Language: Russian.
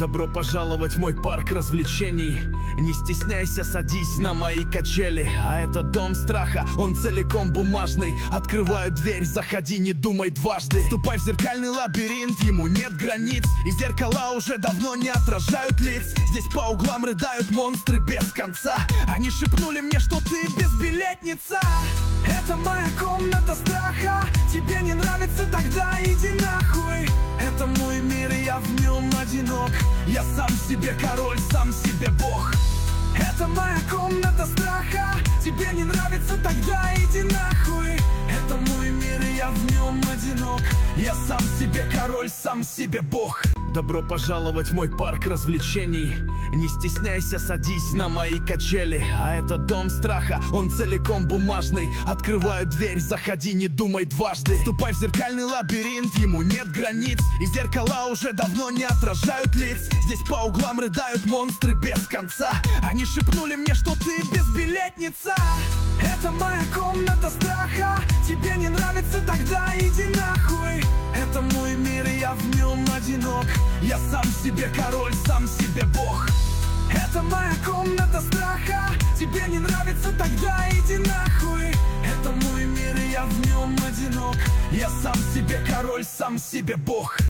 Добро пожаловать в мой парк развлечений. Не стесняйся, садись на мои качели. А это дом страха, он целиком бумажный. Открываю дверь, заходи, не думай дважды. Ступай в зеркальный лабиринт, ему нет границ. И зеркала уже давно не отражают лиц. Здесь по углам рыдают монстры без конца. Они шепнули мне, что ты безбилетница. Это моя комната страха. Тебе не нравится, тогда иди нахуй. Это мой мир, и я в нем одинок. Я сам себе король, сам себе бог. Это моя комната страха. Тебе не нравится, тогда иди нахуй. Это мой мир, и я в нем одинок. Я сам себе король, сам себе бог. Добро пожаловать в мой парк развлечений. Не стесняйся, садись на мои качели. А это дом страха, он целиком бумажный. Открываю дверь, заходи, не думай дважды. Ступай в зеркальный лабиринт, ему нет границ. И зеркала уже давно не отражают лиц. Здесь по углам рыдают монстры без конца. Они шепнули мне, что ты безбилетница. Это моя комната страха. Тебе не нравится, тогда иди нахуй. Это мой мир, и я в нем одинок. Я сам себе король, сам себе бог. Это моя комната страха. Тебе не нравится, тогда иди нахуй. Это мой мир, и я в нем одинок. Я сам себе король, сам себе бог.